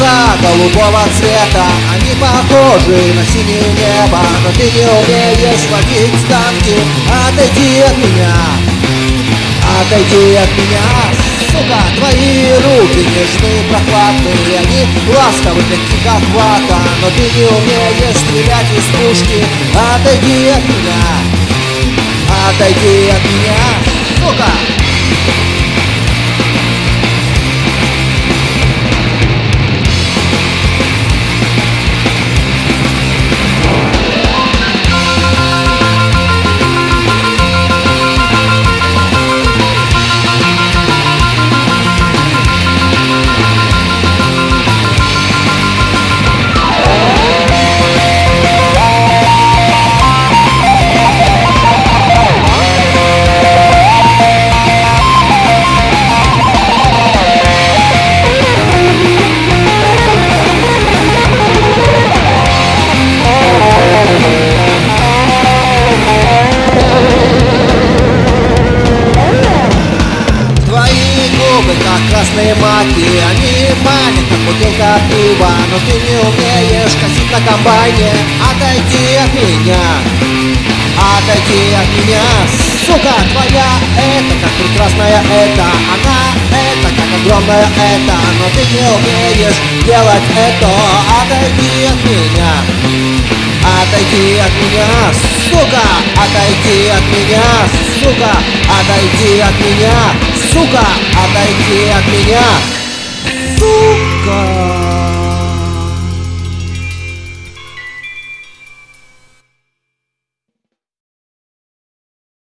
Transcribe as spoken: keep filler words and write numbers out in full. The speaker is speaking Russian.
глаза голубого цвета, они похожи на синее небо, но ты не умеешь водить танки. Отойди от меня, отойди от меня. Сука, твои руки нежные, прохладные, они ласковы, такие как вата, но ты не умеешь стрелять из пушки. Отойди от меня, отойди от меня, сука. Как красные маки, они манят, как бутылка пива, но ты не умеешь косить на комбайне. Отойди от меня, отойди от меня. Сука, твоя это как прекрасная это, она это как огромная это, но ты не умеешь делать это. Отойди от меня, отойди от меня, сука, отойди от меня, сука, отойди от меня, сука, отойди от меня, сука.